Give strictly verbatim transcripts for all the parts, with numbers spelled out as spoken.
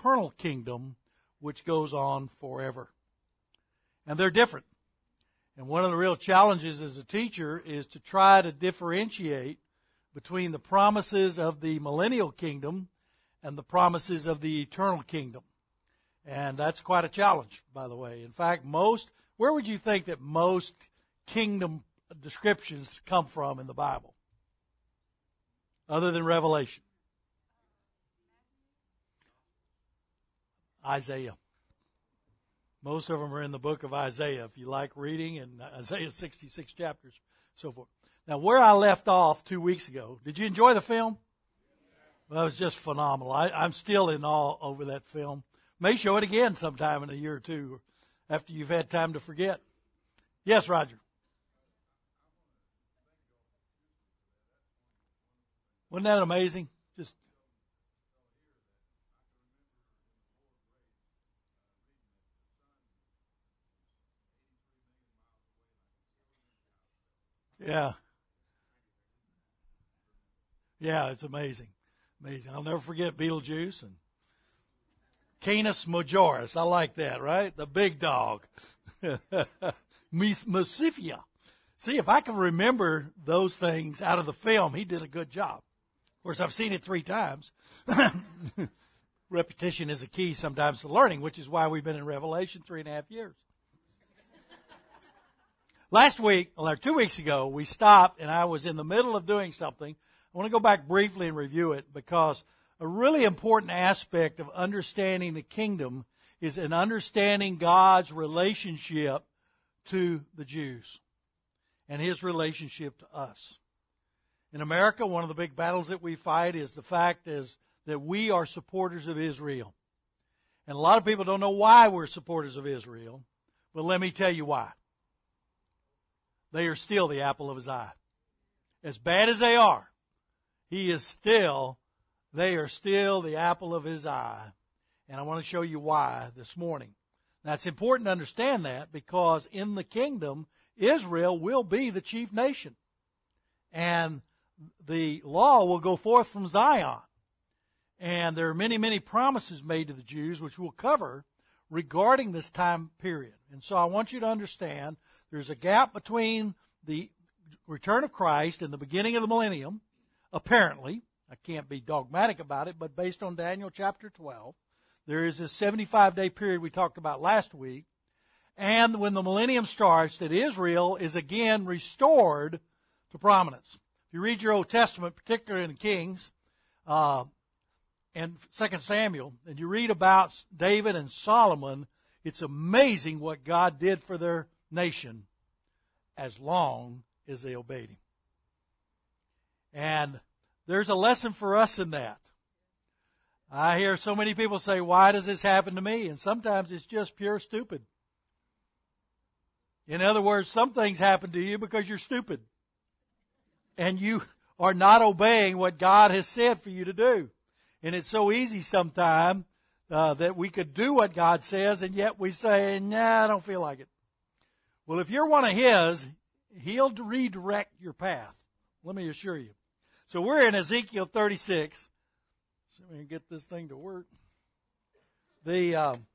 eternal kingdom, which goes on forever. And they're different. And one of the real challenges as a teacher is to try to differentiate between the promises of the millennial kingdom and the promises of the eternal kingdom. And that's quite a challenge, by the way. In fact, most, where would you think that most kingdom descriptions come from in the Bible? Other than Revelation? Isaiah. Most of them are in the book of Isaiah, if you like reading, and Isaiah sixty-six chapters, so forth. Now, where I left off two weeks ago, did you enjoy the film? Well, it was just phenomenal. I, I'm still in awe over that film. May show it again sometime in a year or two after you've had time to forget. Yes, Roger. Wasn't that amazing? Just yeah. Yeah, it's amazing. Amazing. I'll never forget Beetlejuice and Canis Majoris. I like that, right? The big dog. Musifia. See, if I can remember those things out of the film, he did a good job. Of course, I've seen it three times. Repetition is a key sometimes to learning, which is why we've been in Revelation three and a half years. Last week, or two weeks ago, we stopped and I was in the middle of doing something. I want to go back briefly and review it because a really important aspect of understanding the kingdom is in understanding God's relationship to the Jews and His relationship to us. In America, one of the big battles that we fight is the fact is that we are supporters of Israel. And a lot of people don't know why we're supporters of Israel, but let me tell you why. They are still the apple of His eye. As bad as they are, He is still, they are still the apple of His eye. And I want to show you why this morning. Now, it's important to understand that because in the kingdom, Israel will be the chief nation. And the law will go forth from Zion. And there are many, many promises made to the Jews, which we'll cover regarding this time period. And so I want you to understand there's a gap between the return of Christ and the beginning of the millennium. Apparently, I can't be dogmatic about it, but based on Daniel chapter twelve, there is this seventy-five day period we talked about last week. And when the millennium starts, that Israel is again restored to prominence. If you read your Old Testament, particularly in Kings uh, and Second Samuel, and you read about David and Solomon, it's amazing what God did for their nation as long as they obeyed Him. And there's a lesson for us in that. I hear so many people say, why does this happen to me? And sometimes it's just pure stupid. In other words, some things happen to you because you're stupid. And you are not obeying what God has said for you to do. And it's so easy sometimes uh, that we could do what God says, and yet we say, nah, I don't feel like it. Well, if you're one of His, He'll redirect your path. Let me assure you. So we're in Ezekiel thirty-six. So we can get this thing to work. The um,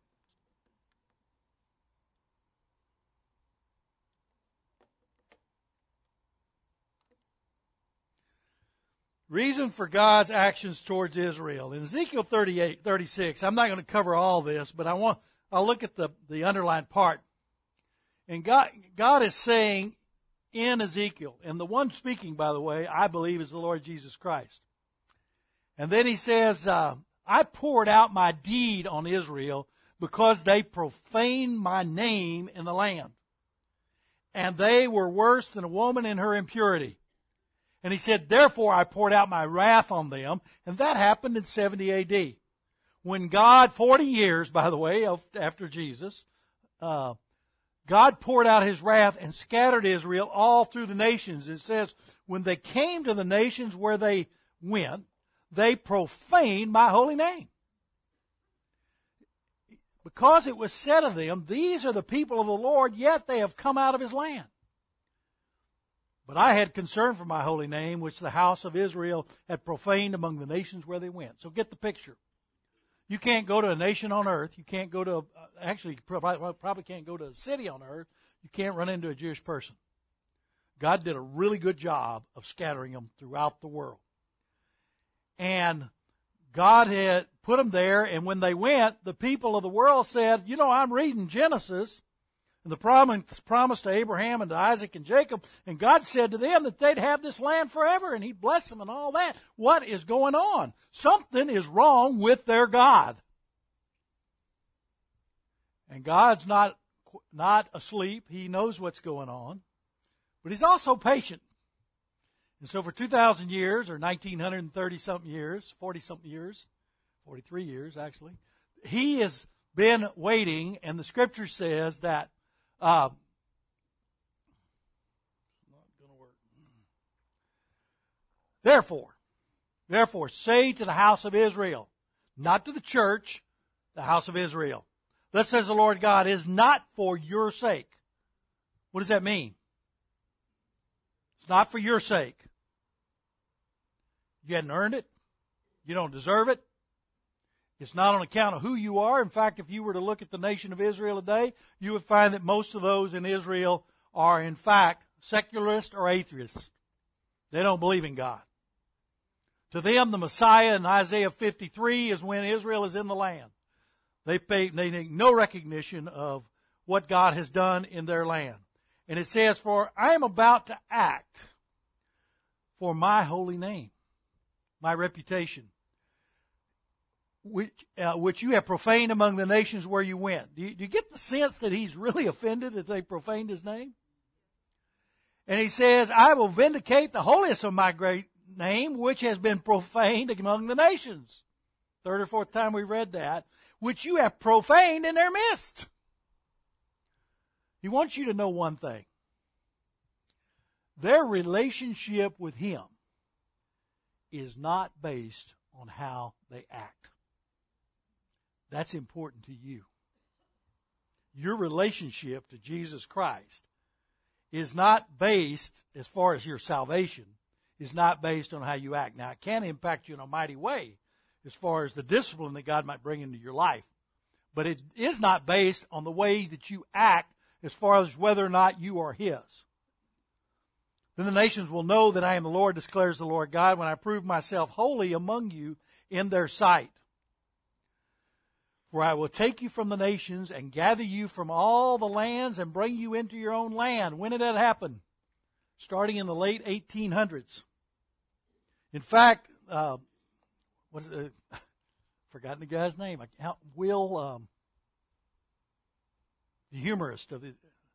reason for God's actions towards Israel. In Ezekiel thirty-eight, thirty-six, I'm not going to cover all this, but I want I'll look at the, the underlined part. And God God is saying in Ezekiel, and the one speaking, by the way, I believe is the Lord Jesus Christ. And then He says, uh, I poured out my deed on Israel because they profaned my name in the land. And they were worse than a woman in her impurity. And He said, therefore I poured out my wrath on them. And that happened in seventy A D. When God, forty years, by the way, after Jesus, uh, God poured out His wrath and scattered Israel all through the nations. It says, when they came to the nations where they went, they profaned my holy name. Because it was said of them, these are the people of the Lord, yet they have come out of His land. But I had concern for my holy name, which the house of Israel had profaned among the nations where they went. So get the picture. You can't go to a nation on earth. You can't go to, actually, you probably, probably can't go to a city on earth. You can't run into a Jewish person. God did a really good job of scattering them throughout the world. And God had put them there, and when they went, the people of the world said, you know, I'm reading Genesis, and the promise, promise to Abraham and to Isaac and Jacob, and God said to them that they'd have this land forever, and He'd bless them and all that. What is going on? Something is wrong with their God. And God's not, not asleep. He knows what's going on. But He's also patient. And so for two thousand years, or nineteen thirty-something years, forty-something years, forty-three years actually, He has been waiting, and the Scripture says that uh, not going to work. Therefore, therefore, say to the house of Israel, not to the church, the house of Israel. Thus says the Lord God, is not for your sake. What does that mean? It's not for your sake. You hadn't earned it. You don't deserve it. It's not on account of who you are. In fact, if you were to look at the nation of Israel today, you would find that most of those in Israel are, in fact, secularists or atheists. They don't believe in God. To them, the Messiah in Isaiah fifty-three is when Israel is in the land. They pay, they make no recognition of what God has done in their land. And it says, for I am about to act for my holy name, my reputation, which, uh, which you have profaned among the nations where you went. Do you, do you get the sense that He's really offended that they profaned His name? And He says, I will vindicate the holiness of my great name, which has been profaned among the nations. Third or fourth time we read that. Which you have profaned in their midst. He wants you to know one thing. Their relationship with Him is not based on how they act. That's important to you. Your relationship to Jesus Christ is not based, as far as your salvation, is not based on how you act. Now, it can impact you in a mighty way as far as the discipline that God might bring into your life. But it is not based on the way that you act as far as whether or not you are His. Then the nations will know that I am the Lord, declares the Lord God, when I prove myself holy among you in their sight. For I will take you from the nations and gather you from all the lands and bring you into your own land. When did that happen? Starting in the late eighteen hundreds. In fact, uh, what is it? Forgotten the guy's name. Will, um, the humorist of the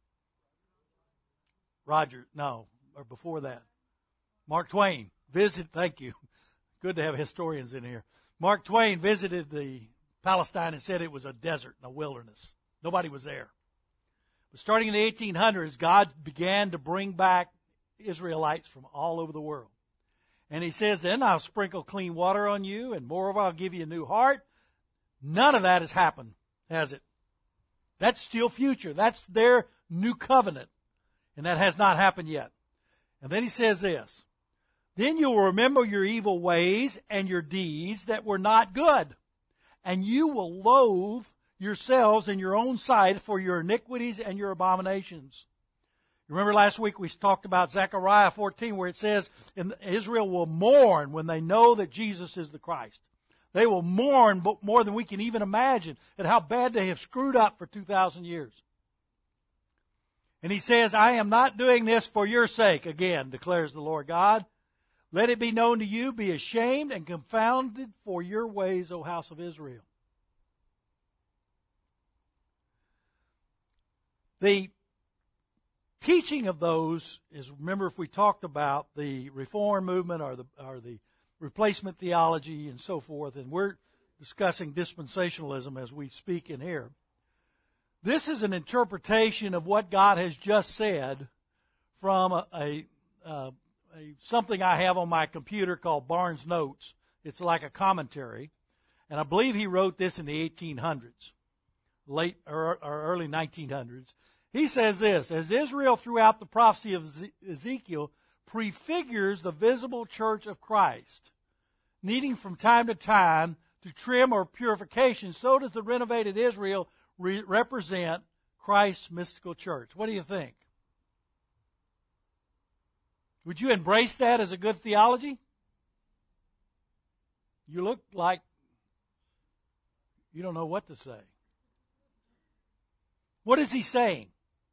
Roger, no, or before that, Mark Twain visited. Thank you. Good to have historians in here. Mark Twain visited the Palestine and said it was a desert and a wilderness. Nobody was there. But starting in the eighteen hundreds, God began to bring back Israelites from all over the world. And He says, then I'll sprinkle clean water on you, and moreover, I'll give you a new heart. None of that has happened, has it? That's still future. That's their new covenant. And that has not happened yet. And then He says this, then you will remember your evil ways and your deeds that were not good. And you will loathe yourselves in your own sight for your iniquities and your abominations. Remember last week we talked about Zechariah fourteen where it says Israel will mourn when they know that Jesus is the Christ. They will mourn more than we can even imagine at how bad they have screwed up for two thousand years. And He says, I am not doing this for your sake, again, declares the Lord God. Let it be known to you, be ashamed and confounded for your ways, O house of Israel. The teaching of those is, remember, if we talked about the Reform movement or the or the replacement theology and so forth, and we're discussing dispensationalism as we speak in here. This is an interpretation of what God has just said from a, a, uh, a something I have on my computer called Barnes Notes. It's like a commentary, and I believe he wrote this in the eighteen hundreds, late or, or early nineteen hundreds. He says this, as Israel throughout the prophecy of Ezekiel prefigures the visible church of Christ, needing from time to time to trim or purification, so does the renovated Israel re- represent Christ's mystical church. What do you think? Would you embrace that as a good theology? You look like you don't know what to say. What is he saying?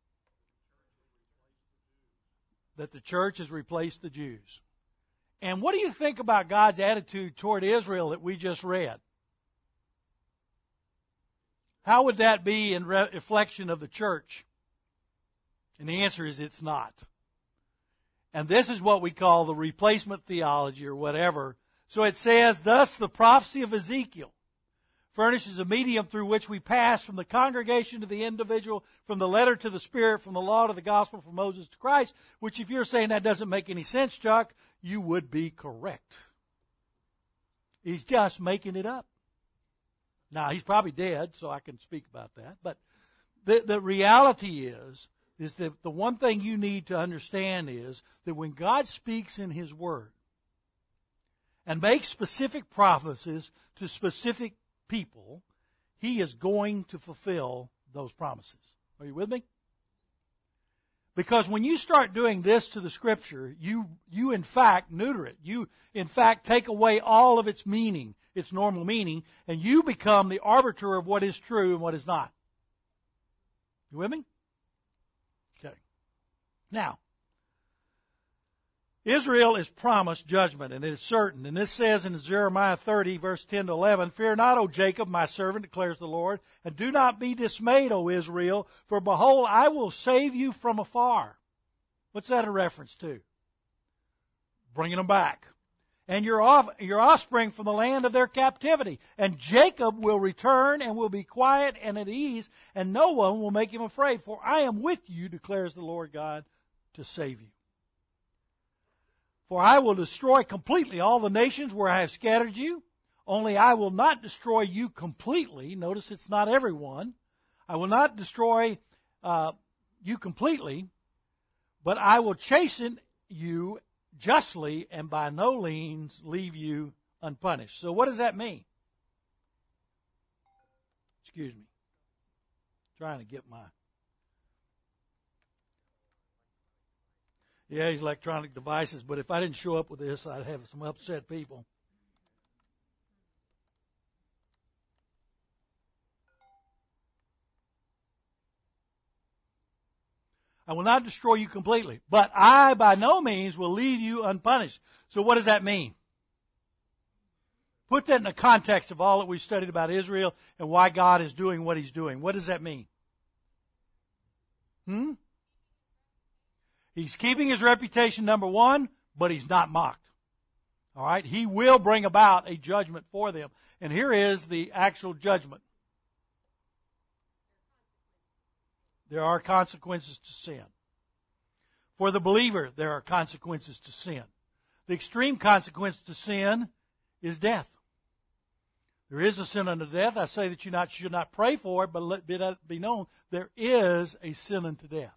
That the church has replaced the Jews. And what do you think about God's attitude toward Israel that we just read? How would that be in re- reflection of the church? And the answer is it's not. And this is what we call the replacement theology or whatever. So it says, thus the prophecy of Ezekiel furnishes a medium through which we pass from the congregation to the individual, from the letter to the Spirit, from the law to the gospel, from Moses to Christ, which if you're saying that doesn't make any sense, Chuck, you would be correct. He's just making it up. Now, he's probably dead, so I can speak about that. But the, the reality is, is that the one thing you need to understand is that when God speaks in His Word and makes specific promises to specific people, He is going to fulfill those promises. Are you with me? Because when you start doing this to the Scripture, you, you in fact neuter it. You in fact take away all of its meaning, its normal meaning, and you become the arbiter of what is true and what is not. You with me? Okay. Now, Israel is promised judgment, and it is certain. And this says in Jeremiah thirty, verse ten to eleven, Fear not, O Jacob, my servant, declares the Lord, and do not be dismayed, O Israel, for behold, I will save you from afar. What's that a reference to? Bringing them back. And your, off, your offspring from the land of their captivity. And Jacob will return and will be quiet and at ease, and no one will make him afraid. For I am with you, declares the Lord God, to save you. For I will destroy completely all the nations where I have scattered you. Only I will not destroy you completely. Notice it's not everyone. I will not destroy uh, you completely, but I will chasten you justly and by no means leave you unpunished. So what does that mean? Excuse me. Trying to get my... Yeah, these electronic devices, but if I didn't show up with this, I'd have some upset people. I will not destroy you completely, but I by no means will leave you unpunished. So what does that mean? Put that in the context of all that we've studied about Israel and why God is doing what He's doing. What does that mean? Hmm? He's keeping His reputation, number one, but He's not mocked. All right? He will bring about a judgment for them. And here is the actual judgment. There are consequences to sin. For the believer, there are consequences to sin. The extreme consequence to sin is death. There is a sin unto death. I say that you not, should not pray for it, but let it be known there is a sin unto death.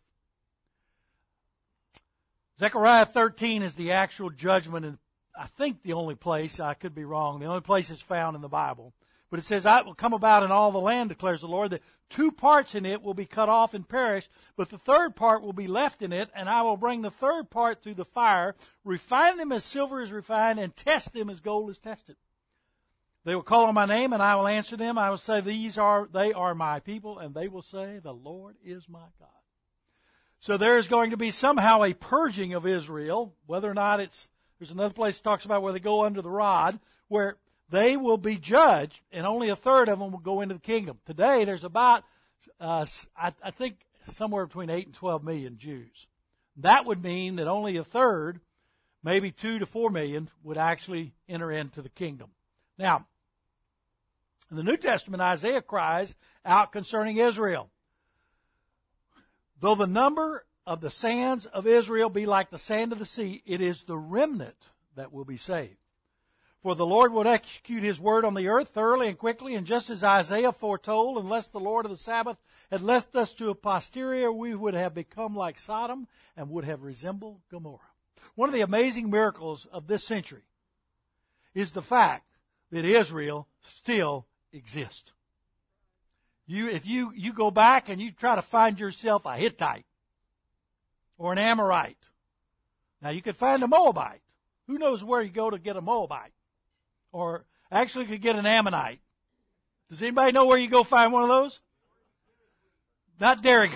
Zechariah thirteen is the actual judgment, and I think the only place, I could be wrong, the only place it's found in the Bible. But it says, I will come about in all the land, declares the Lord, that two parts in it will be cut off and perish, but the third part will be left in it, and I will bring the third part through the fire, refine them as silver is refined, and test them as gold is tested. They will call on my name, and I will answer them. I will say, These are they are my people, and they will say, The Lord is my God. So there is going to be somehow a purging of Israel, whether or not it's, there's another place that talks about where they go under the rod, where they will be judged, and only a third of them will go into the kingdom. Today, there's about, uh, I, I think, somewhere between eight and twelve million Jews. That would mean that only a third, maybe two to four million, would actually enter into the kingdom. Now, in the New Testament, Isaiah cries out concerning Israel. Though the number of the sands of Israel be like the sand of the sea, it is the remnant that will be saved. For the Lord will execute His word on the earth thoroughly and quickly, and just as Isaiah foretold, unless the Lord of the Sabbath had left us to a posterior, we would have become like Sodom and would have resembled Gomorrah. One of the amazing miracles of this century is the fact that Israel still exists. You, if you, you go back and you try to find yourself a Hittite or an Amorite. Now you could find a Moabite. Who knows where you go to get a Moabite? Or actually could get an Ammonite. Does anybody know where you go find one of those? Not Derek.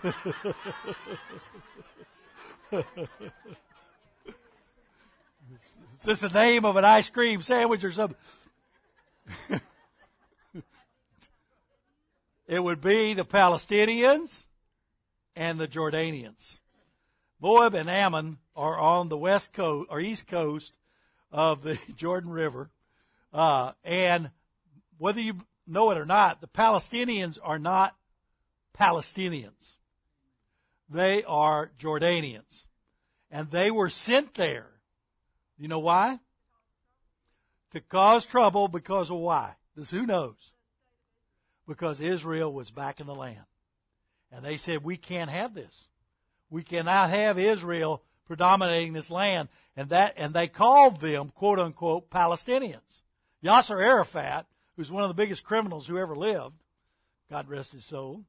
Is this the name of an ice cream sandwich or something? It would be the Palestinians and the Jordanians. Moab and Ammon are on the west coast or east coast of the Jordan River. Uh, and whether you know it or not, the Palestinians are not Palestinians. They are Jordanians. And they were sent there. You know why? To cause trouble because of why? Does who knows? Because Israel was back in the land. And they said, we can't have this. We cannot have Israel predominating this land. And that, and they called them, quote unquote, Palestinians. Yasser Arafat, who's one of the biggest criminals who ever lived, God rest his soul,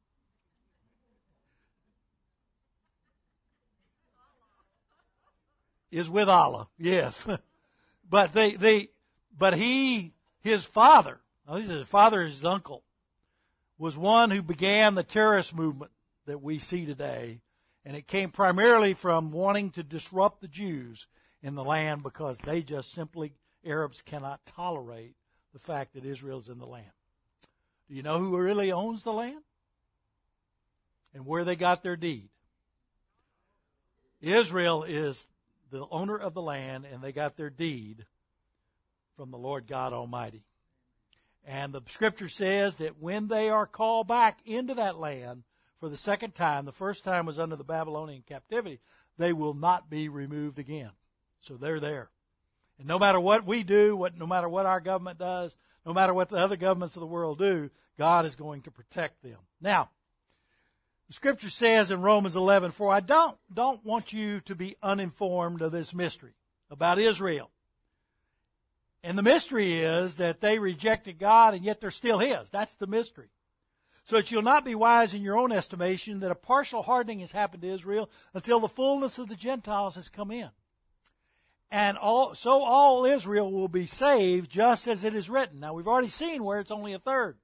is with Allah, yes. but they, they, but he, his father, now this is his father, his uncle, was one who began the terrorist movement that we see today. And it came primarily from wanting to disrupt the Jews in the land because they just simply, Arabs cannot tolerate the fact that Israel's in the land. Do you know who really owns the land? And where they got their deed? Israel is the owner of the land, and they got their deed from the Lord God Almighty. And the scripture says that when they are called back into that land for the second time, the first time was under the Babylonian captivity, they will not be removed again. So they're there. And no matter what we do, what, no matter what our government does, no matter what the other governments of the world do, God is going to protect them. Now, the scripture says in Romans eleven, for I don't, don't want you to be uninformed of this mystery about Israel. And the mystery is that they rejected God and yet they're still His. That's the mystery. So that you'll not be wise in your own estimation that a partial hardening has happened to Israel until the fullness of the Gentiles has come in. And all, so all Israel will be saved just as it is written. Now we've already seen where it's only a third.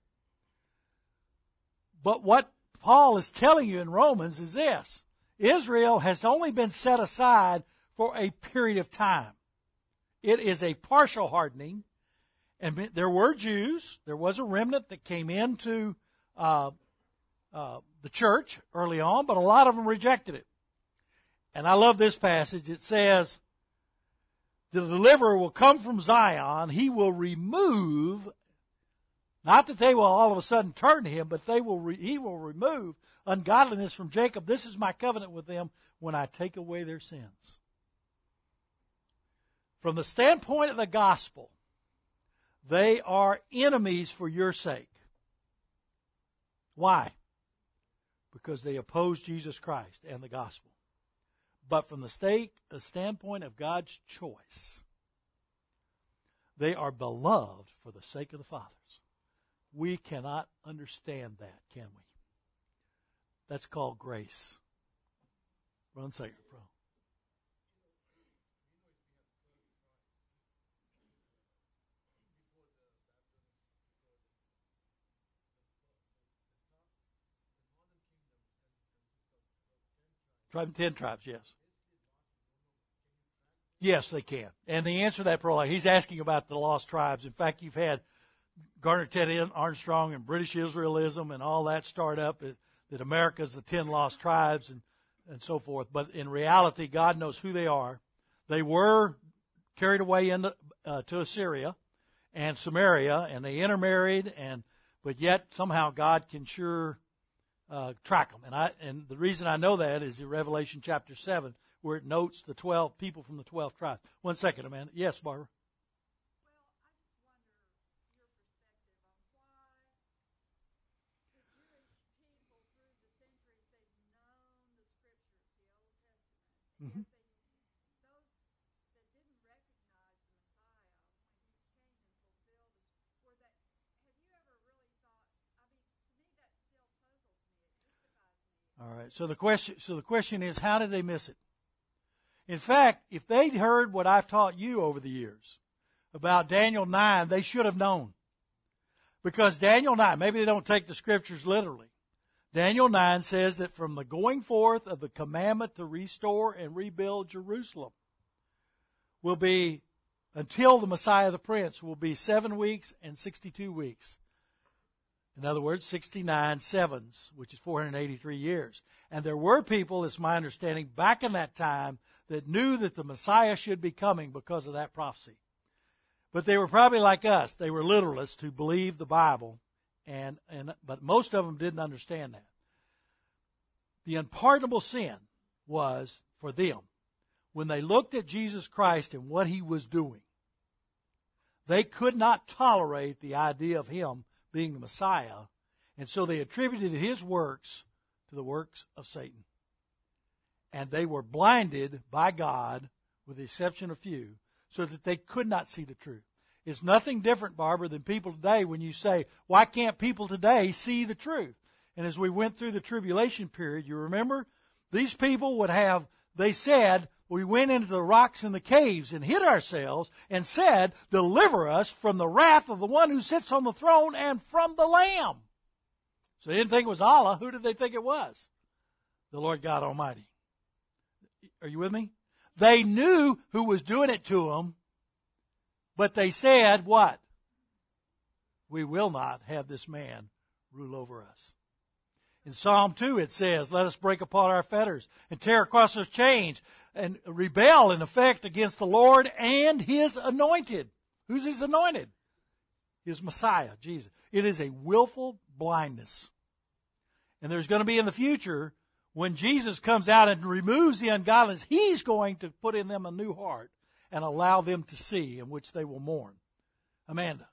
But what Paul is telling you in Romans is this. Israel has only been set aside for a period of time. It is a partial hardening. And there were Jews. There was a remnant that came into uh, uh, the church early on, but a lot of them rejected it. And I love this passage. It says, the deliverer will come from Zion. He will remove, not that they will all of a sudden turn to him, but they will. Re, he will remove ungodliness from Jacob. This is my covenant with them when I take away their sins. From the standpoint of the gospel, they are enemies for your sake. Why? Because they oppose Jesus Christ and the gospel. But from the, stake, the standpoint of God's choice, they are beloved for the sake of the fathers. We cannot understand that, can we? That's called grace. One second, bro. Tribe, ten tribes, yes. Yes, they can. And the answer to that, Pro, he's asking about the lost tribes. In fact, you've had Garner Ted Armstrong and British Israelism and all that start up, that America's the ten lost tribes and, and so forth. But in reality, God knows who they are. They were carried away into, uh, to Assyria and Samaria, and they intermarried, and but yet somehow God can sure Uh, track them. And I, and the reason I know that is in Revelation chapter seven, where it notes the twelve people from the twelve tribes. One second, Amanda. Yes, Barbara. Mm-hmm. All right. So the question, so the question is, how did they miss it? In fact, if they'd heard what I've taught you over the years about Daniel nine, they should have known. Because Daniel nine, maybe they don't take the scriptures literally. Daniel nine says that from the going forth of the commandment to restore and rebuild Jerusalem will be, until the Messiah the Prince, will be seven weeks and sixty-two weeks. In other words, sixty-nine sevens, which is four hundred eighty-three years. And there were people, it's my understanding, back in that time that knew that the Messiah should be coming because of that prophecy. But they were probably like us. They were literalists who believed the Bible, and, and but most of them didn't understand that. The unpardonable sin was, for them, when they looked at Jesus Christ and what he was doing, they could not tolerate the idea of him being the Messiah, and so they attributed his works to the works of Satan. And they were blinded by God, with the exception of few, so that they could not see the truth. It's nothing different, Barbara, than people today when you say, why can't people today see the truth? And as we went through the tribulation period, you remember, these people would have, they said, we went into the rocks and the caves and hid ourselves and said, deliver us from the wrath of the one who sits on the throne and from the Lamb. So they didn't think it was Allah. Who did they think it was? The Lord God Almighty. Are you with me? They knew who was doing it to them, but they said, what? We will not have this man rule over us. In Psalm two it says, let us break apart our fetters and tear across our chains and rebel in effect against the Lord and his anointed. Who's his anointed? His Messiah, Jesus. It is a willful blindness. And there's going to be in the future, when Jesus comes out and removes the ungodliness, he's going to put in them a new heart and allow them to see, in which they will mourn. Amanda.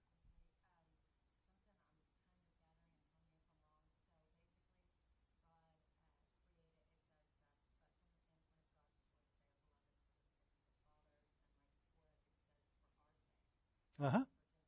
Uh-huh.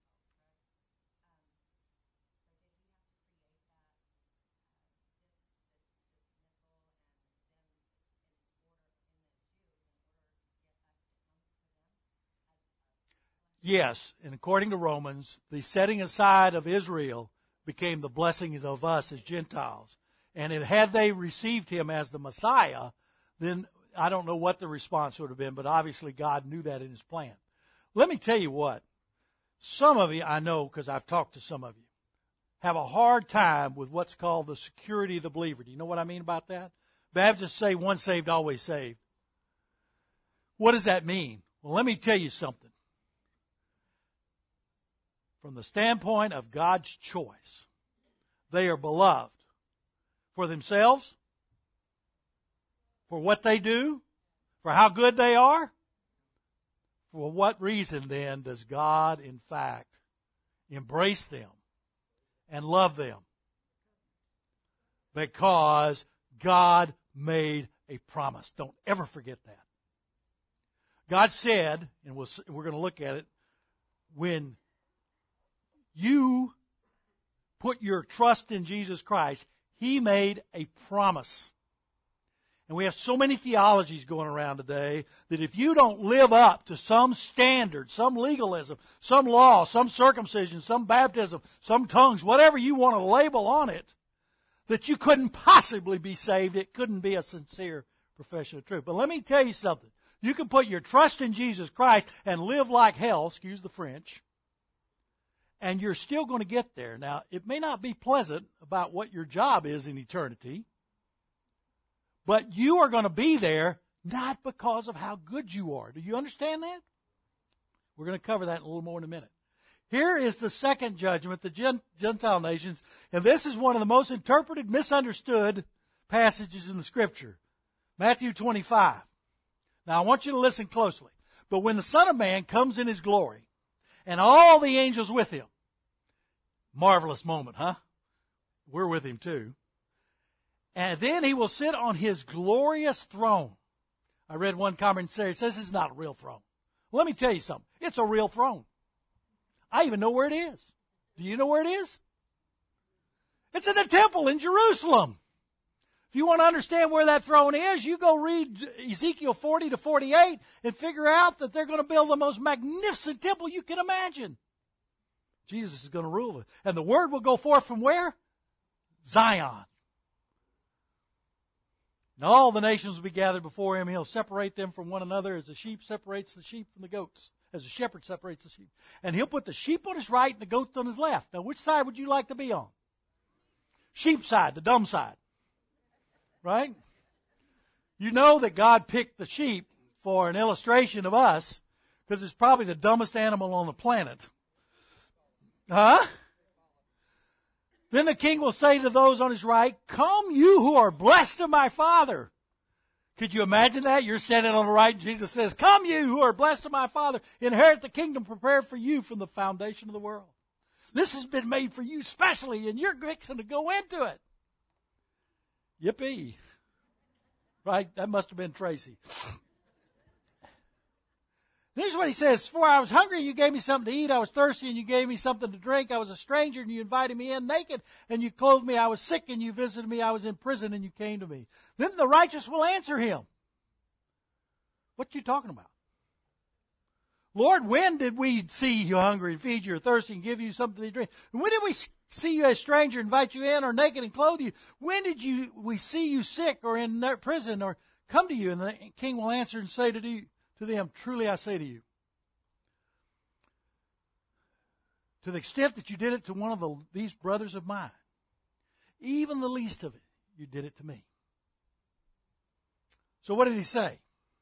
Yes, and according to Romans, the setting aside of Israel became the blessings of us as Gentiles. And it, had they received him as the Messiah, then I don't know what the response would have been, but obviously God knew that in his plan. Let me tell you what. Some of you, I know because I've talked to some of you, have a hard time with what's called the security of the believer. Do you know what I mean about that? Baptists say once saved, always saved. What does that mean? Well, let me tell you something. From the standpoint of God's choice, they are beloved for themselves, for what they do, for how good they are. For what reason, then, does God, in fact, embrace them and love them? Because God made a promise. Don't ever forget that. God said, and we'll, we're going to look at it, when you put your trust in Jesus Christ, he made a promise. And we have so many theologies going around today that if you don't live up to some standard, some legalism, some law, some circumcision, some baptism, some tongues, whatever you want to label on it, that you couldn't possibly be saved. It couldn't be a sincere profession of truth. But let me tell you something. You can put your trust in Jesus Christ and live like hell, excuse the French, and you're still going to get there. Now, it may not be pleasant about what your job is in eternity, but you are going to be there not because of how good you are. Do you understand that? We're going to cover that in a little more in a minute. Here is the second judgment, the Gentile nations, and this is one of the most interpreted, misunderstood passages in the Scripture. Matthew twenty-five. Now, I want you to listen closely. But when the Son of Man comes in his glory, and all the angels with him, marvelous moment, huh? We're with him too. And then he will sit on his glorious throne. I read one commentary. It says this is not a real throne. Well, let me tell you something. It's a real throne. I even know where it is. Do you know where it is? It's in the temple in Jerusalem. If you want to understand where that throne is, you go read Ezekiel forty to forty-eight and figure out that they're going to build the most magnificent temple you can imagine. Jesus is going to rule it. And the word will go forth from where? Zion. And all the nations will be gathered before him. He'll separate them from one another as the sheep separates the sheep from the goats, as the shepherd separates the sheep. And he'll put the sheep on his right and the goats on his left. Now, which side would you like to be on? Sheep side, the dumb side. Right? You know that God picked the sheep for an illustration of us because it's probably the dumbest animal on the planet. Huh? Then the king will say to those on his right, "Come, you who are blessed of my Father." Could you imagine that? You're standing on the right and Jesus says, "Come, you who are blessed of my Father, inherit the kingdom prepared for you from the foundation of the world. This has been made for you specially, and you're fixing to go into it." Yippee. Right? That must have been Tracy. Here's what he says. "For I was hungry, you gave me something to eat. I was thirsty, and you gave me something to drink. I was a stranger, and you invited me in. Naked, and you clothed me. I was sick, and you visited me. I was in prison, and you came to me." Then the righteous will answer him. "What you talking about? Lord, when did we see you hungry and feed you or thirsty and give you something to drink? And when did we see you as a stranger, invite you in, or naked and clothe you? When did you we see you sick or in prison or come to you?" And the king will answer and say to you, to them, "Truly I say to you, to the extent that you did it to one of the, these brothers of mine, even the least of it, you did it to me." So what did he say?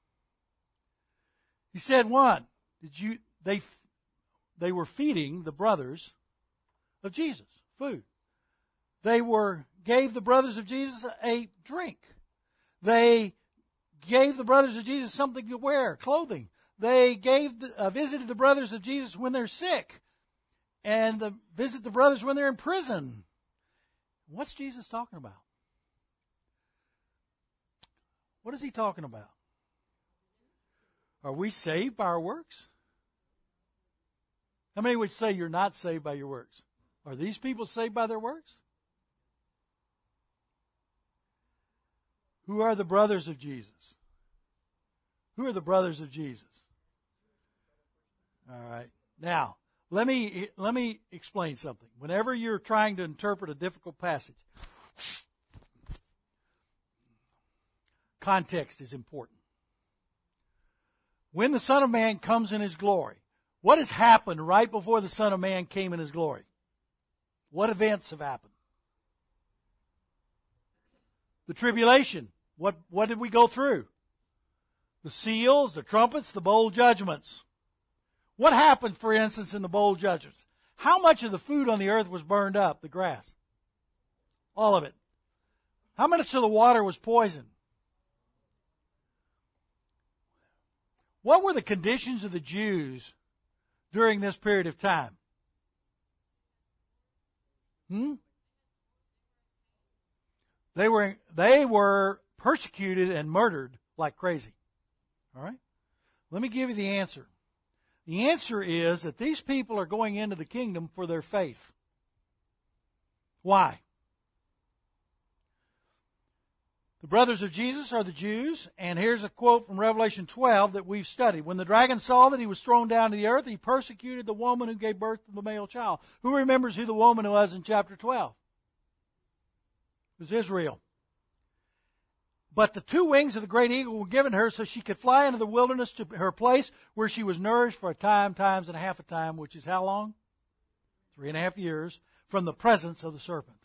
He said, one, did you, they, they were feeding the brothers of Jesus food. They were, gave the brothers of Jesus a drink. They gave the brothers of Jesus something to wear, clothing. They gave, the, uh, visited the brothers of Jesus when they're sick, and the, visit the brothers when they're in prison. What's Jesus talking about? What is he talking about? Are we saved by our works? How many would say you're not saved by your works? Are these people saved by their works? Who are the brothers of Jesus? Who are the brothers of Jesus? All right. Now, let me let me explain something. Whenever you're trying to interpret a difficult passage, context is important. When the Son of Man comes in his glory, what has happened right before the Son of Man came in his glory? What events have happened? The tribulation. What, what did we go through? The seals, the trumpets, the bowl judgments. What happened, for instance, in the bowl judgments? How much of the food on the earth was burned up? The grass. All of it. How much of the water was poisoned? What were the conditions of the Jews during this period of time? Hmm? They were, they were persecuted and murdered like crazy. All right? Let me give you the answer. The answer is that these people are going into the kingdom for their faith. Why? The brothers of Jesus are the Jews, and here's a quote from Revelation twelve that we've studied. "When the dragon saw that he was thrown down to the earth, he persecuted the woman who gave birth to the male child." Who remembers who the woman was in chapter twelve? It was Israel. "But the two wings of the great eagle were given her so she could fly into the wilderness to her place where she was nourished for a time, times, and a half a time," which is how long? Three and a half years, "from the presence of the serpent."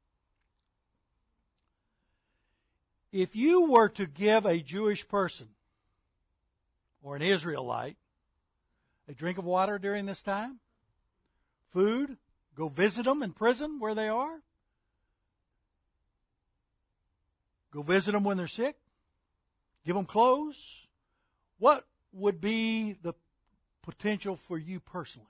If you were to give a Jewish person or an Israelite a drink of water during this time, food, go visit them in prison where they are, go visit them when they're sick, give them clothes, what would be the potential for you personally?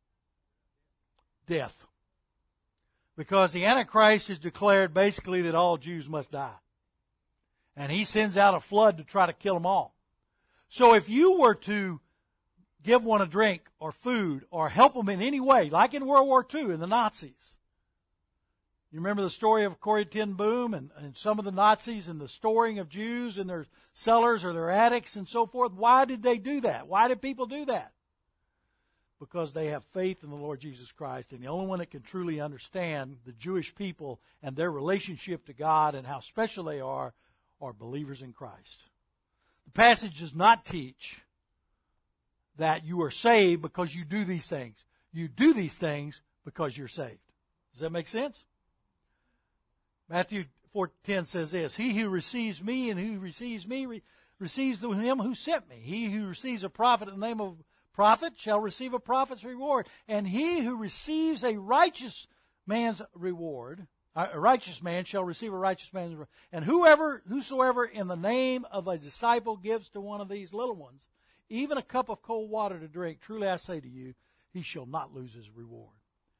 Death. Because the Antichrist has declared basically that all Jews must die. And he sends out a flood to try to kill them all. So if you were to give one a drink or food or help them in any way, like in World War Two in the Nazis, You remember the story of Corrie ten Boom and, and some of the Nazis and the storing of Jews in their cellars or their attics and so forth? Why did they do that? Why did people do that? Because they have faith in the Lord Jesus Christ, and the only one that can truly understand the Jewish people and their relationship to God and how special they are are believers in Christ. The passage does not teach that you are saved because you do these things. You do these things because you're saved. Does that make sense? Matthew four ten says this, "He who receives me and who receives me re- receives him who sent me. He who receives a prophet in the name of a prophet shall receive a prophet's reward. And he who receives a righteous man's reward, a righteous man shall receive a righteous man's reward. And whoever, whosoever in the name of a disciple gives to one of these little ones, even a cup of cold water to drink, truly I say to you, he shall not lose his reward."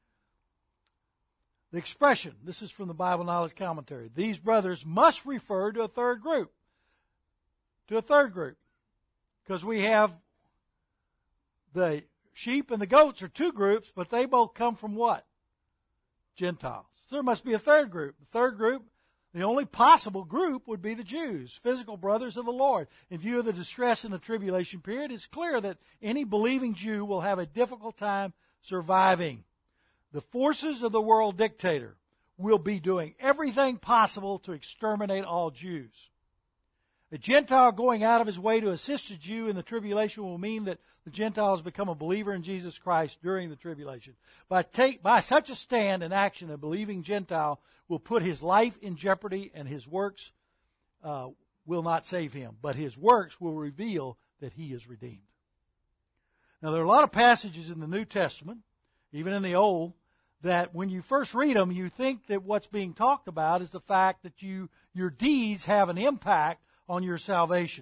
The expression, this is from the Bible Knowledge Commentary, these brothers must refer to a third group. To a third group. Because we have the sheep and the goats are two groups, but they both come from what? Gentiles. So there must be a third group. The third group, the only possible group would be the Jews, physical brothers of the Lord. In view of the distress in the tribulation period, it's clear that any believing Jew will have a difficult time surviving. The forces of the world dictator will be doing everything possible to exterminate all Jews. A Gentile going out of his way to assist a Jew in the tribulation will mean that the Gentiles become a believer in Jesus Christ during the tribulation. By, take, by such a stand and action, a believing Gentile will put his life in jeopardy, and his works uh, will not save him, but his works will reveal that he is redeemed. Now, there are a lot of passages in the New Testament, even in the Old, that when you first read them, you think that what's being talked about is the fact that you your deeds have an impact on your salvation.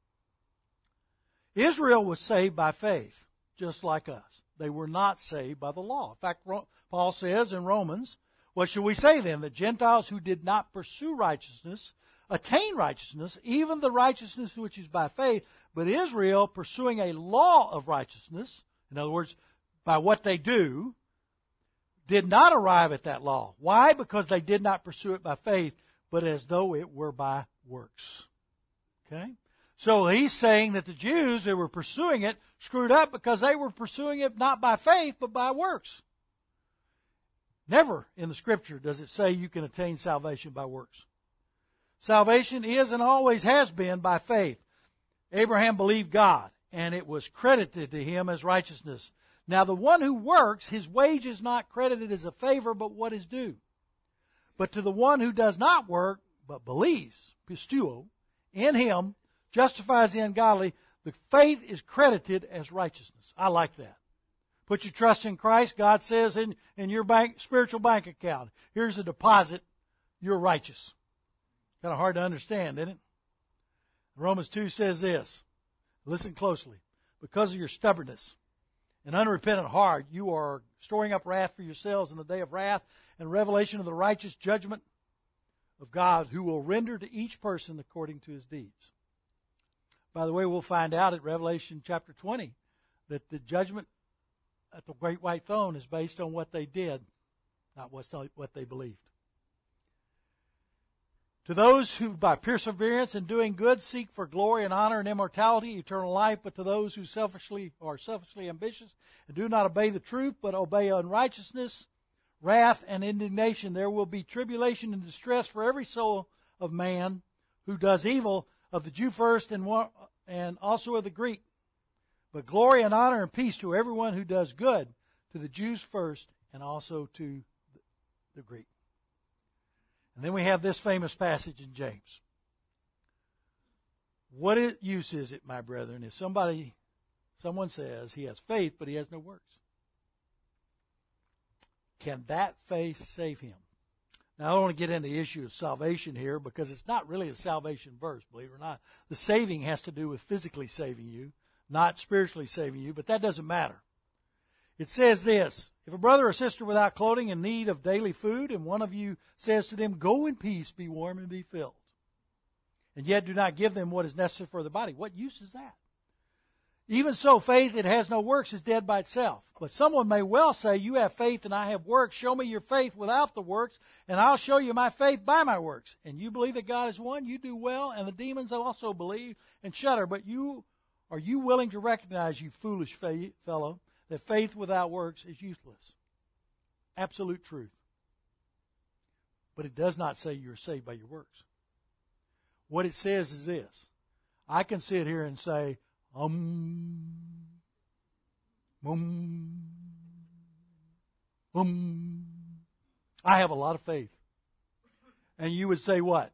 Israel was saved by faith, just like us. They were not saved by the law. In fact, Paul says in Romans, what should we say then? That Gentiles who did not pursue righteousness attain righteousness, even the righteousness which is by faith, but Israel pursuing a law of righteousness, in other words, by what they do, did not arrive at that law. Why? Because they did not pursue it by faith, but as though it were by works. Okay? So he's saying that the Jews who were pursuing it screwed up because they were pursuing it not by faith, but by works. Never in the Scripture does it say you can attain salvation by works. Salvation is and always has been by faith. Abraham believed God, and it was credited to him as righteousness. Now the one who works, his wage is not credited as a favor, but what is due. But to the one who does not work, but believes, pistuo, in him, justifies the ungodly, the faith is credited as righteousness. I like that. Put your trust in Christ. God says in, in your bank, spiritual bank account, here's a deposit, you're righteous. Kind of hard to understand, isn't it? Romans two says this, listen closely, because of your stubbornness, an unrepentant heart, you are storing up wrath for yourselves in the day of wrath and revelation of the righteous judgment of God, who will render to each person according to his deeds. By the way, we'll find out at Revelation chapter twenty that the judgment at the great white throne is based on what they did, not what they believed. To those who by perseverance in doing good seek for glory and honor and immortality, eternal life, but to those who selfishly are selfishly ambitious and do not obey the truth, but obey unrighteousness, wrath, and indignation, there will be tribulation and distress for every soul of man who does evil, of the Jew first and one, and also of the Greek. But glory and honor and peace to everyone who does good, to the Jews first and also to the Greek. And then we have this famous passage in James. What use is it, my brethren, if somebody, someone says he has faith, but he has no works? Can that faith save him? Now, I don't want to get into the issue of salvation here because it's not really a salvation verse, believe it or not. The saving has to do with physically saving you, not spiritually saving you, but that doesn't matter. It says this, if a brother or sister without clothing in need of daily food, and one of you says to them, go in peace, be warm and be filled, and yet do not give them what is necessary for the body, what use is that? Even so, faith that has no works is dead by itself. But someone may well say, you have faith and I have works. Show me your faith without the works, and I'll show you my faith by my works. And you believe that God is one, you do well, and the demons also believe and shudder. But you, are you willing to recognize, you foolish fellow, that faith without works is useless? Absolute truth. But it does not say you're saved by your works. What it says is this. I can sit here and say, um, um, um, I have a lot of faith. And you would say what?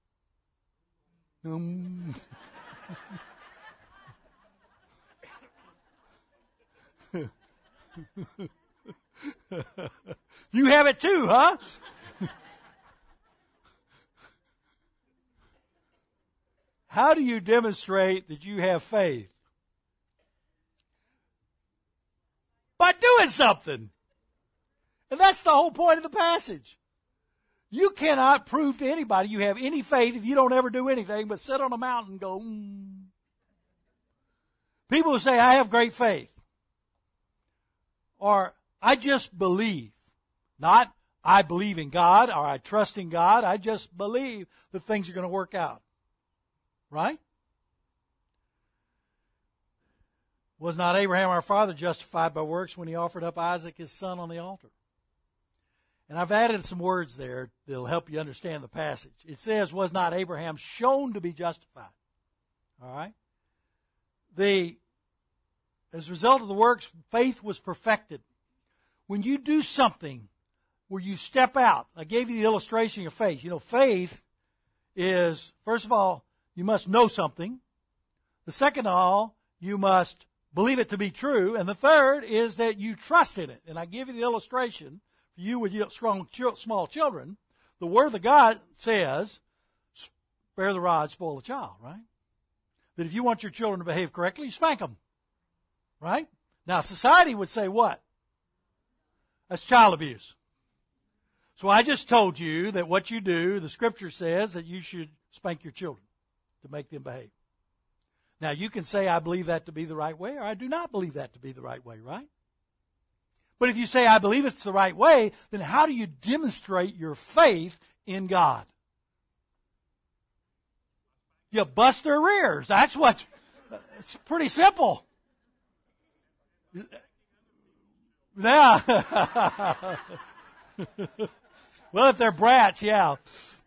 Um. You have it too, huh? How do you demonstrate that you have faith? By doing something. And that's the whole point of the passage. You cannot prove to anybody you have any faith if you don't ever do anything but sit on a mountain and go, mm. People who say, I have great faith. Or, I just believe. Not, I believe in God, or I trust in God. I just believe that things are going to work out. Right? Was not Abraham our father justified by works when he offered up Isaac his son on the altar? And I've added some words there that'll help you understand the passage. It says, was not Abraham shown to be justified? All right? The, as a result of the works, faith was perfected. When you do something where you step out, I gave you the illustration of faith. You know, faith is, first of all, you must know something. The second of all, you must believe it to be true. And the third is that you trust in it. And I give you the illustration for you with strong, small children. The Word of God says, spare the rod, spoil the child, right? That if you want your children to behave correctly, you spank them, right? Now, society would say what? That's child abuse. So I just told you that what you do, the Scripture says that you should spank your children to make them behave. Now, you can say, I believe that to be the right way, or I do not believe that to be the right way, right? But if you say, I believe it's the right way, then how do you demonstrate your faith in God? You bust their rears. That's what, it's pretty simple. Yeah. Well, if they're brats, yeah.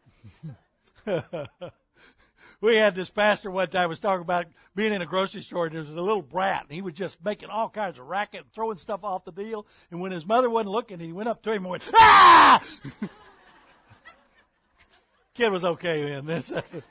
We had this pastor one time was talking about being in a grocery store, and there was a little brat, and he was just making all kinds of racket and throwing stuff off the deal. And when his mother wasn't looking, he went up to him and went, ah! Kid was okay then. This.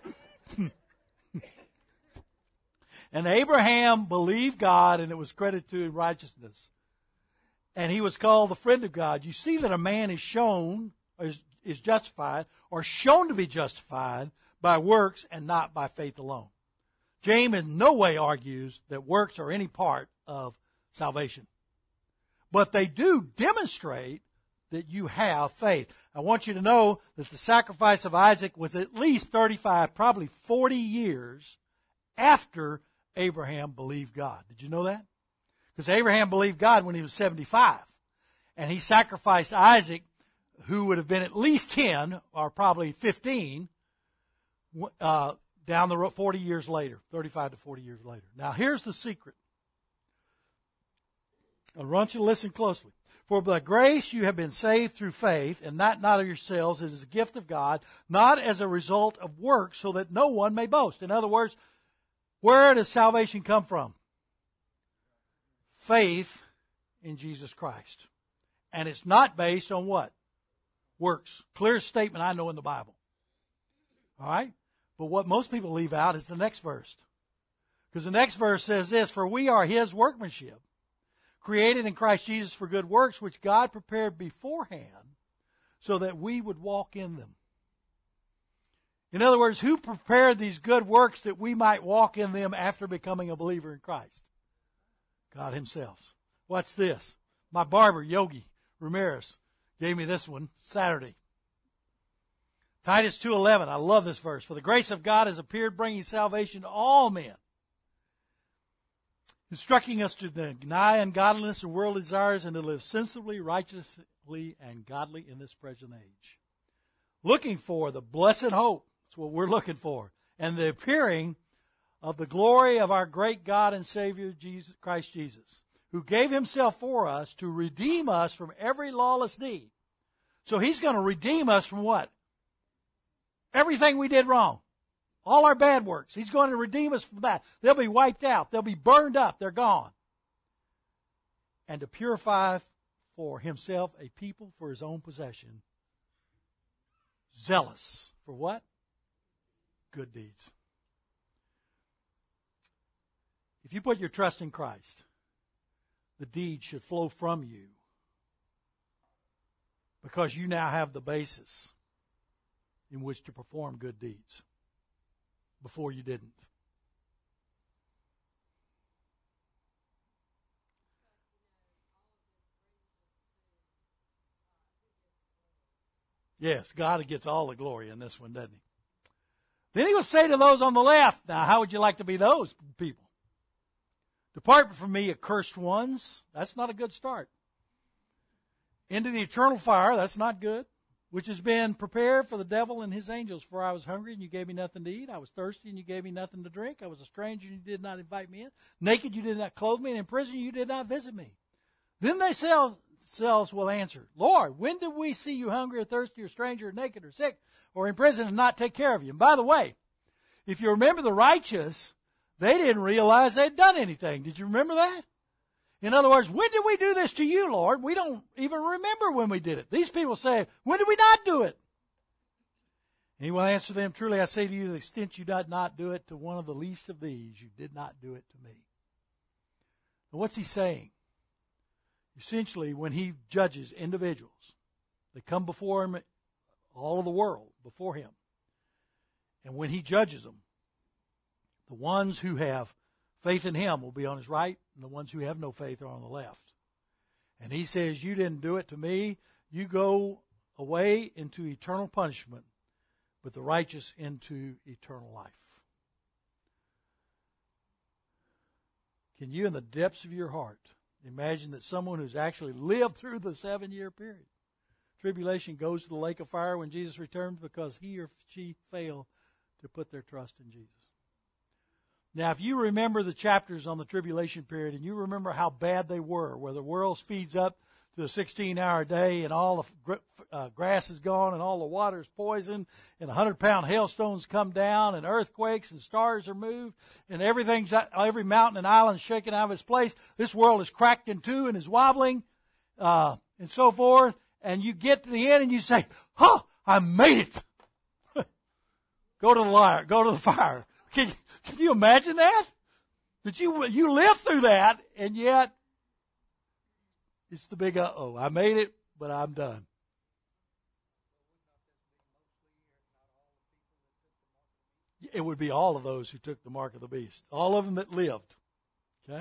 And Abraham believed God, and it was credited to him righteousness. And he was called the friend of God. You see that a man is shown, is, is justified, or shown to be justified by works and not by faith alone. James in no way argues that works are any part of salvation. But they do demonstrate that you have faith. I want you to know that the sacrifice of Isaac was at least thirty-five, probably forty years after Abraham believed God. Did you know that? Because Abraham believed God when he was seventy-five. And he sacrificed Isaac, who would have been at least ten, or probably fifteen, uh, down the road forty years later, thirty-five to forty years later. Now, here's the secret. I want you to listen closely. For by grace you have been saved through faith, and that not of yourselves. It is a gift of God, not as a result of works, so that no one may boast. In other words, where does salvation come from? Faith in Jesus Christ. And it's not based on what? Works. Clearest statement I know in the Bible. All right? But what most people leave out is the next verse. Because the next verse says this, for we are His workmanship, created in Christ Jesus for good works, which God prepared beforehand so that we would walk in them. In other words, who prepared these good works that we might walk in them after becoming a believer in Christ? God Himself. What's this? My barber, Yogi Ramirez, gave me this one Saturday. Titus two eleven. I love this verse. For the grace of God has appeared, bringing salvation to all men. instructing us to deny ungodliness and worldly desires and to live sensibly, righteously, and godly in this present age. Looking for the blessed hope. That's what we're looking for. And the appearing of the glory of our great God and Savior, Jesus, Christ Jesus, who gave himself for us to redeem us from every lawless deed. So he's going to redeem us from what? Everything we did wrong. All our bad works. He's going to redeem us from that. They'll be wiped out. They'll be burned up. They're gone. And to purify for himself a people for his own possession. Zealous. For what? Good deeds. If you put your trust in Christ, the deeds should flow from you because you now have the basis in which to perform good deeds. Before you didn't. Yes, God gets all the glory in this one, doesn't he? Then he will say to those on the left, now how would you like to be those people? Depart from me, accursed ones. That's not a good start. Into the eternal fire, that's not good. Which has been prepared for the devil and his angels. For I was hungry, and you gave me nothing to eat. I was thirsty, and you gave me nothing to drink. I was a stranger, and you did not invite me in. Naked, you did not clothe me, and in prison, you did not visit me. Then they themselves will answer, Lord, when did we see you hungry or thirsty or stranger or naked or sick or in prison and not take care of you? And by the way, if you remember the righteous, they didn't realize they'd done anything. Did you remember that? In other words, when did we do this to you, Lord? We don't even remember when we did it. These people say, when did we not do it? And he will answer them, truly I say to you, to the extent you did not do it to one of the least of these, you did not do it to me. Now what's he saying? Essentially, when he judges individuals, they come before him, all of the world before him. And when he judges them, the ones who have faith in him will be on his right, and the ones who have no faith are on the left. And he says, you didn't do it to me. You go away into eternal punishment, but the righteous into eternal life. Can you, in the depths of your heart, imagine that someone who's actually lived through the seven-year period, tribulation, goes to the lake of fire when Jesus returns because he or she failed to put their trust in Jesus? Now, if you remember the chapters on the tribulation period and you remember how bad they were, where the world speeds up to a sixteen-hour day and all the uh, grass is gone and all the water is poisoned and one hundred pound hailstones come down and earthquakes and stars are moved and everything's, every mountain and island is shaken out of its place. This world is cracked in two and is wobbling uh, and so forth. And you get to the end and you say, huh, I made it. Go to the fire. Go to the fire. Can, can you imagine that? That you you lived through that, and yet it's the big uh-oh. I made it, but I'm done. It would be all of those who took the mark of the beast. All of them that lived. Okay?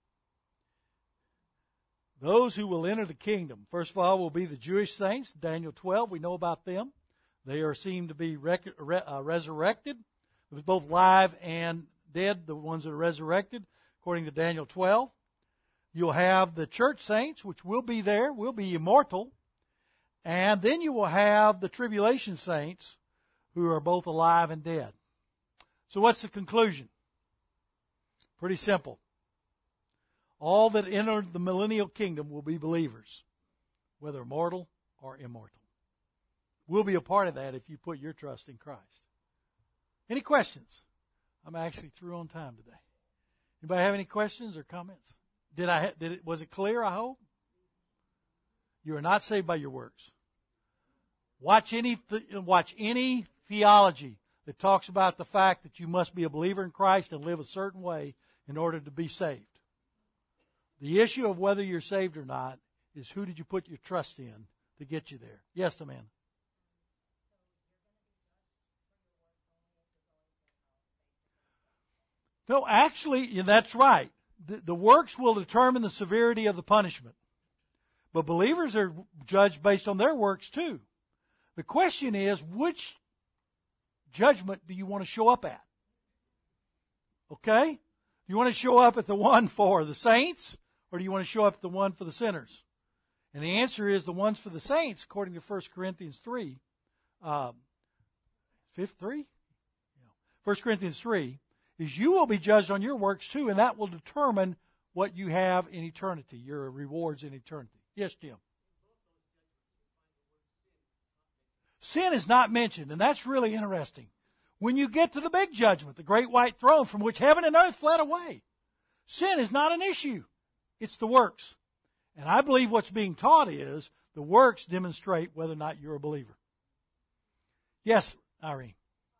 Those who will enter the kingdom, first of all, will be the Jewish saints. Daniel twelve, we know about them. They are seen to be rec- re- uh, resurrected. It was both live and dead, the ones that are resurrected, according to Daniel twelve. You'll have the church saints, which will be there, will be immortal. And then you will have the tribulation saints, who are both alive and dead. So what's the conclusion? Pretty simple. All that enter the millennial kingdom will be believers, whether mortal or immortal. We'll be a part of that if you put your trust in Christ. Any questions? I'm actually through on time today. Anybody have any questions or comments? Did I? Did it? Was it clear? I hope. You are not saved by your works. Watch any watch any theology that talks about the fact that you must be a believer in Christ and live a certain way in order to be saved. The issue of whether you're saved or not is who did you put your trust in to get you there. Yes, Amanda. No, actually, that's right. The, the works will determine the severity of the punishment. But believers are judged based on their works too. The question is, which judgment do you want to show up at? Okay? Do you want to show up at the one for the saints, or do you want to show up at the one for the sinners? And the answer is the ones for the saints, according to First Corinthians three. Um, fifth three? First Corinthians three is you will be judged on your works too, and that will determine what you have in eternity, your rewards in eternity. Yes, Jim? Sin is not mentioned, and that's really interesting. When you get to the big judgment, the great white throne from which heaven and earth fled away, sin is not an issue. It's the works. And I believe what's being taught is the works demonstrate whether or not you're a believer. Yes, Irene.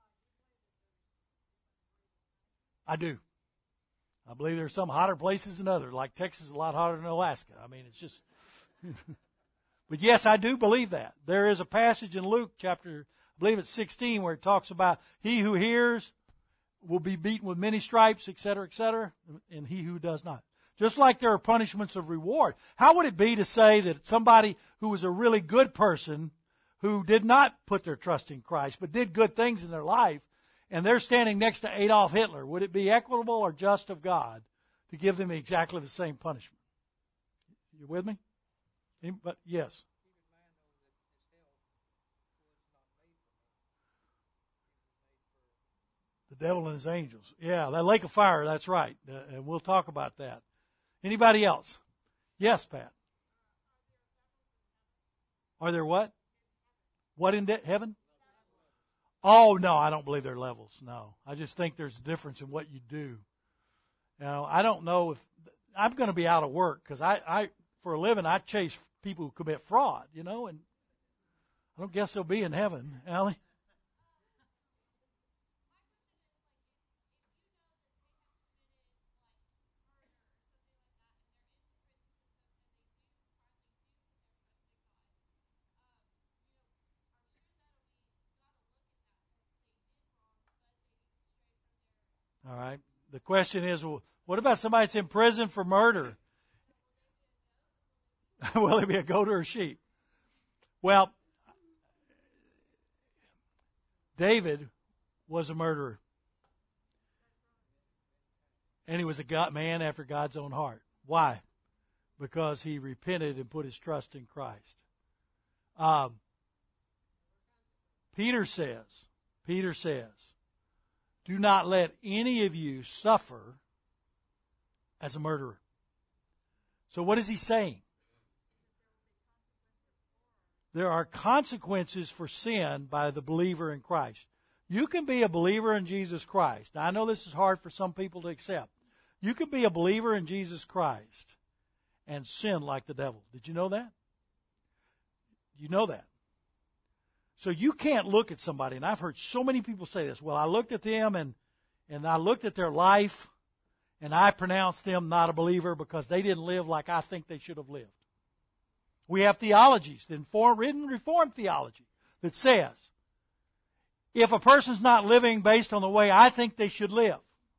I do. I believe there are some hotter places than others, like Texas is a lot hotter than Alaska. I mean, it's just... But yes, I do believe that. There is a passage in Luke chapter, I believe it's sixteen, where it talks about he who hears will be beaten with many stripes, et cetera, et cetera, and he who does not. Just like there are punishments of reward. How would it be to say that somebody who was a really good person, who did not put their trust in Christ, but did good things in their life, and they're standing next to Adolf Hitler, would it be equitable or just of God to give them exactly the same punishment? You with me? But yes. The devil and his angels. Yeah, that lake of fire, that's right. Uh, and we'll talk about that. Anybody else? Yes, Pat. Are there what? What in de- heaven? Oh, no, I don't believe there are levels. No. I just think there's a difference in what you do. You know, I don't know if I'm going to be out of work because I, I, for a living, I chase people who commit fraud, you know, and I don't guess they'll be in heaven, Allie. All right. The question is, well, what about somebody that's in prison for murder? Will it be a goat or a sheep? Well, David was a murderer. And he was a God, man after God's own heart. Why? Because he repented and put his trust in Christ. Um, Peter says, Peter says, do not let any of you suffer as a murderer. So what is he saying? There are consequences for sin by the believer in Christ. You can be a believer in Jesus Christ. Now, I know this is hard for some people to accept. You can be a believer in Jesus Christ and sin like the devil. Did you know that? You know that. So you can't look at somebody, and I've heard so many people say this, well, I looked at them and, and I looked at their life and I pronounced them not a believer because they didn't live like I think they should have lived. We have theologies, the inform, written Reformed theology, that says, if a person's not living based on the way I think they should live,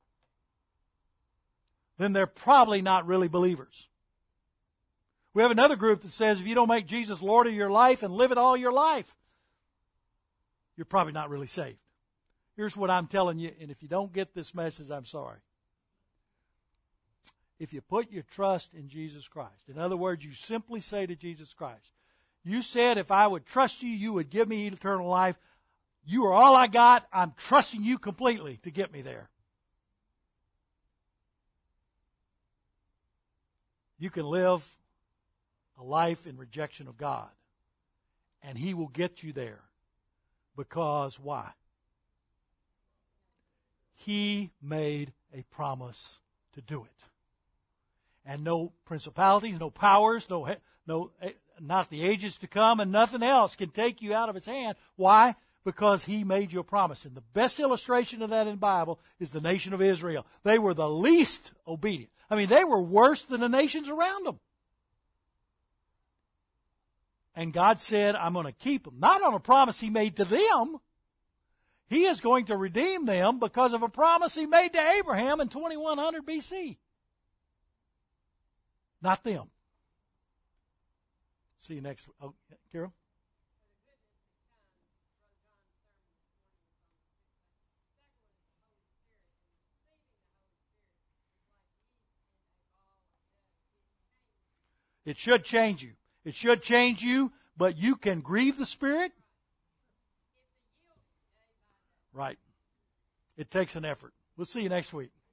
then they're probably not really believers. We have another group that says if you don't make Jesus Lord of your life and live it all your life, you're probably not really saved. Here's what I'm telling you, and if you don't get this message, I'm sorry. If you put your trust in Jesus Christ, in other words, you simply say to Jesus Christ, you said if I would trust you, you would give me eternal life. You are all I got. I'm trusting you completely to get me there. You can live a life in rejection of God, and He will get you there. Because why? He made a promise to do it. And no principalities, no powers, no, no, not the ages to come, and nothing else can take you out of His hand. Why? Because He made you a promise. And the best illustration of that in the Bible is the nation of Israel. They were the least obedient. I mean, they were worse than the nations around them. And God said, I'm going to keep them. Not on a promise He made to them. He is going to redeem them because of a promise He made to Abraham in twenty-one hundred B C. Not them. See you next week. Oh, Carol? It should change you. It should change you, but you can grieve the Spirit. Right. It takes an effort. We'll see you next week.